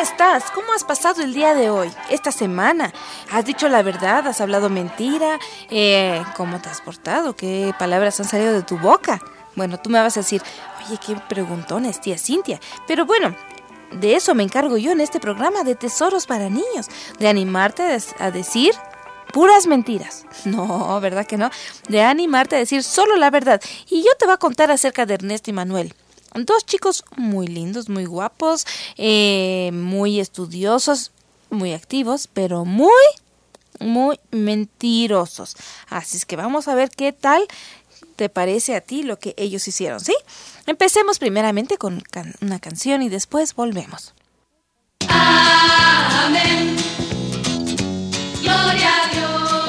estás? ¿Cómo has pasado el día de hoy? Esta semana. ¿Has dicho la verdad? ¿Has hablado mentira? ¿Cómo te has portado? ¿Qué palabras han salido de tu boca? Bueno, tú me vas a decir, oye, qué preguntona es tía Cintia. Pero bueno, de eso me encargo yo en este programa de Tesoros para Niños. De animarte a decir puras mentiras. No, ¿verdad que no? De animarte a decir solo la verdad. Y yo te voy a contar acerca de Ernesto y Manuel. Dos chicos muy lindos, muy guapos, muy estudiosos, muy activos, pero muy mentirosos. Así es que vamos a ver qué tal te parece a ti lo que ellos hicieron, ¿sí? Empecemos primeramente con una canción y después volvemos. Amén. Gloria a Dios.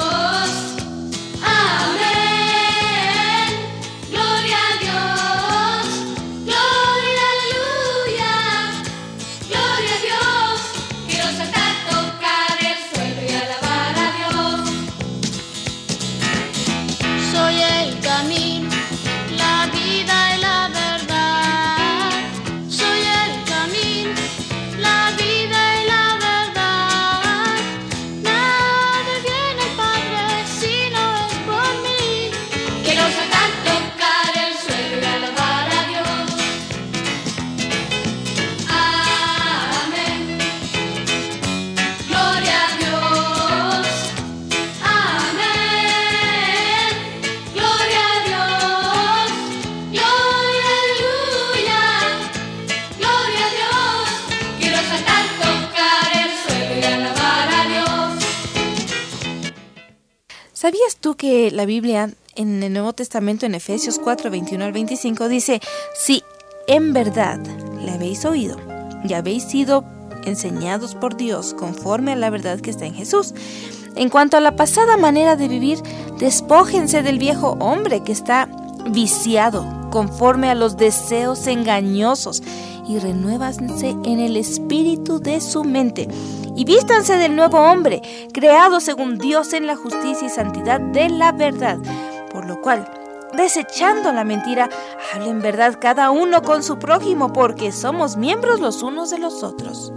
¿Sabías tú que la Biblia en el Nuevo Testamento, en Efesios 4, 21 al 25, dice: si en verdad le habéis oído y habéis sido enseñados por Dios conforme a la verdad que está en Jesús? En cuanto a la pasada manera de vivir, despójense del viejo hombre que está viciado conforme a los deseos engañosos y renuévanse en el espíritu de su mente. Y vístanse del nuevo hombre, creado según Dios en la justicia y santidad de la verdad. Por lo cual, desechando la mentira, hablen verdad cada uno con su prójimo, porque somos miembros los unos de los otros.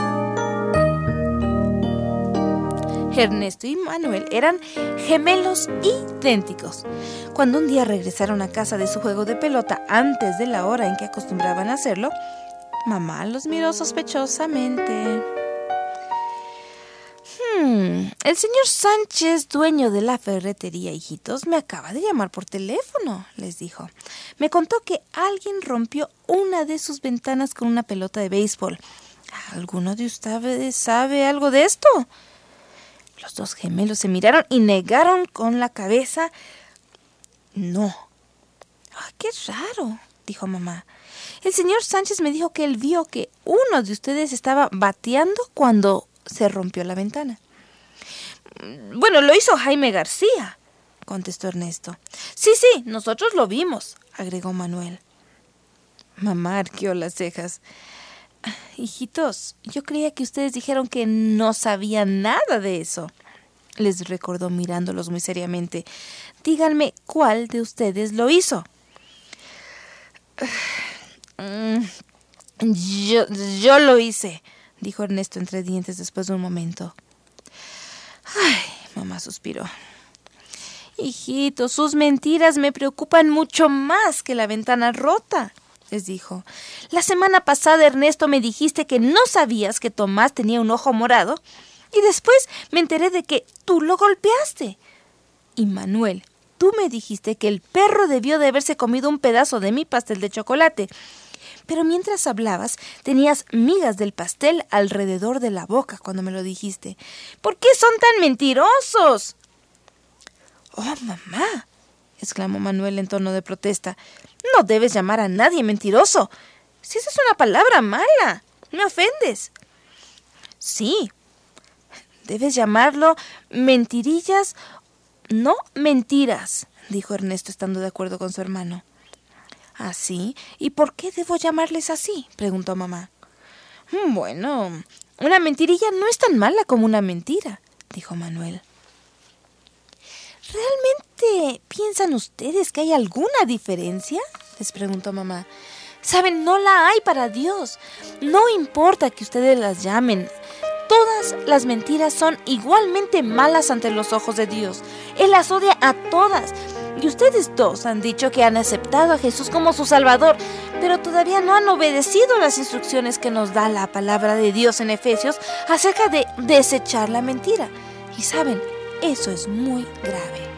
Ernesto y Manuel eran gemelos idénticos. Cuando un día regresaron a casa de su juego de pelota antes de la hora en que acostumbraban a hacerlo, mamá los miró sospechosamente. El señor Sánchez, dueño de la ferretería, hijitos, me acaba de llamar por teléfono, les dijo. Me contó que alguien rompió una de sus ventanas con una pelota de béisbol. ¿Alguno de ustedes sabe algo de esto? Los dos gemelos se miraron y negaron con la cabeza. No. ¡Qué raro!, dijo mamá. El señor Sánchez me dijo que él vio que uno de ustedes estaba bateando cuando se rompió la ventana. Bueno, lo hizo Jaime García, contestó Ernesto. Sí, nosotros lo vimos, agregó Manuel. Mamá arqueó las cejas. Hijitos, yo creía que ustedes dijeron que no sabían nada de eso, les recordó mirándolos muy seriamente. Díganme, ¿cuál de ustedes lo hizo? Yo lo hice, dijo Ernesto entre dientes después de un momento. Ay, mamá suspiró. Hijitos, sus mentiras me preocupan mucho más que la ventana rota, les dijo. La semana pasada, Ernesto, me dijiste que no sabías que Tomás tenía un ojo morado y después me enteré de que tú lo golpeaste. Y Manuel, tú me dijiste que el perro debió de haberse comido un pedazo de mi pastel de chocolate. Pero mientras hablabas, tenías migas del pastel alrededor de la boca cuando me lo dijiste. ¿Por qué son tan mentirosos? ¡Oh, mamá!, exclamó Manuel en tono de protesta. No debes llamar a nadie mentiroso. Si esa es una palabra mala, me ofendes. Sí, debes llamarlo mentirillas, no mentiras, dijo Ernesto, estando de acuerdo con su hermano. ¿Ah, sí? ¿Y por qué debo llamarles así?, preguntó mamá. Bueno, una mentirilla no es tan mala como una mentira, dijo Manuel. ¿Realmente piensan ustedes que hay alguna diferencia?, les preguntó mamá. Saben, no la hay para Dios. No importa que ustedes las llamen. Todas las mentiras son igualmente malas ante los ojos de Dios. Él las odia a todas. Y ustedes dos han dicho que han aceptado a Jesús como su Salvador, pero todavía no han obedecido las instrucciones que nos da la palabra de Dios en Efesios acerca de desechar la mentira. Y saben, eso es muy grave.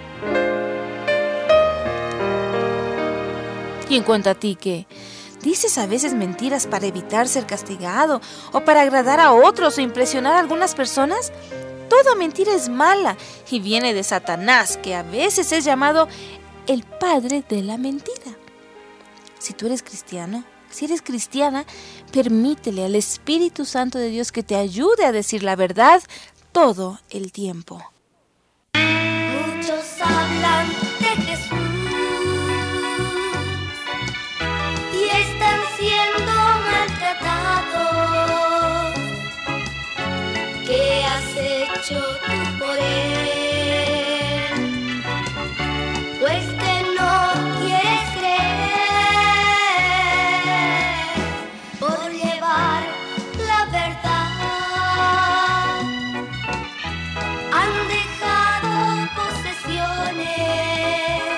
Y en cuanto a ti, ¿qué? ¿Dices a veces mentiras para evitar ser castigado o para agradar a otros o impresionar a algunas personas? Toda mentira es mala y viene de Satanás, que a veces es llamado el padre de la mentira. Si tú eres cristiano, si eres cristiana, permítele al Espíritu Santo de Dios que te ayude a decir la verdad todo el tiempo. Muchos hablan de Jesús y están siendo maltratados. ¿Qué has hecho tú por él? Pues que no quieres creer por llevar la verdad. Han dejado posesiones.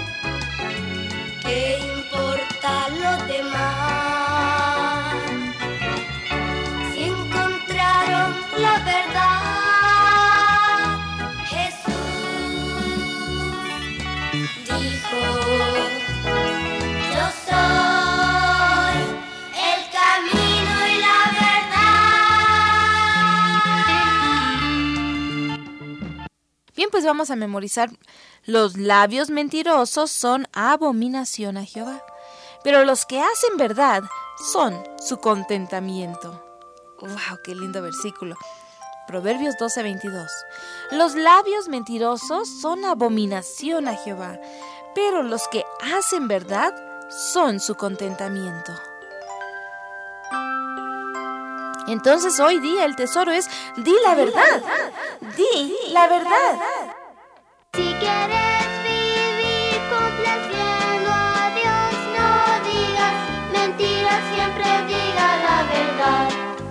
¿Qué importa lo demás? Si encontraron la verdad, Jesús dijo: yo soy el camino y la verdad. Bien, pues vamos a memorizar. Los labios mentirosos son abominación a Jehová, pero los que hacen verdad son su contentamiento. ¡Wow! ¡Qué lindo versículo! Proverbios 12:22. Los labios mentirosos son abominación a Jehová, pero los que hacen verdad son su contentamiento. Entonces hoy día el tesoro es: di la verdad. Di la verdad. Si quieres vivir complaciendo a Dios, no digas mentiras, siempre diga la verdad.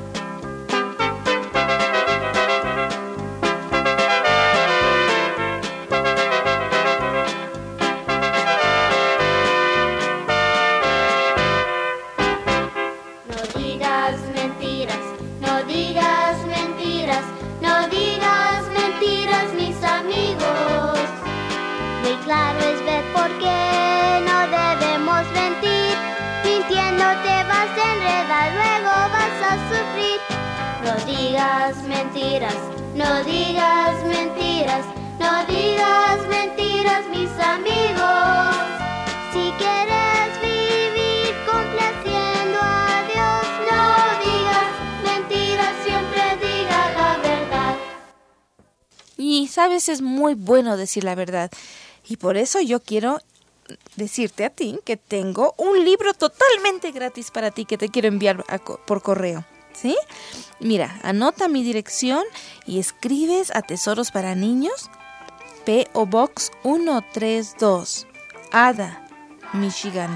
No digas mentiras, no digas mentiras, no digas mentiras, mis amigos. Muy claro es ver por qué no debemos mentir. Mintiendo te vas a enredar, luego vas a sufrir. No digas mentiras, no digas mentiras, no digas mentiras, mis amigos. Si quieres vivir complaciendo a Dios, no digas mentiras, siempre diga la verdad. Y sabes, es muy bueno decir la verdad. Y por eso yo quiero decirte a ti que tengo un libro totalmente gratis para ti que te quiero enviar por correo. ¿Sí? Mira, anota mi dirección y escribes a Tesoros para Niños, P.O. Box 132, Ada, Michigan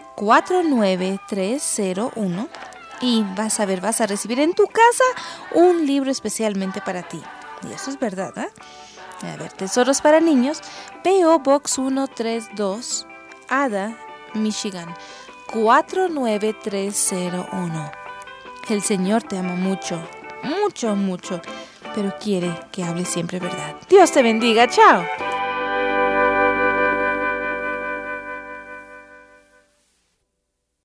49301, y vas a recibir en tu casa un libro especialmente para ti. Y eso es verdad, ¿eh? A ver, Tesoros para Niños, P.O. Box 132, Ada, Michigan 49301. El Señor te ama mucho, mucho, mucho, pero quiere que hables siempre verdad. Dios te bendiga. Chao.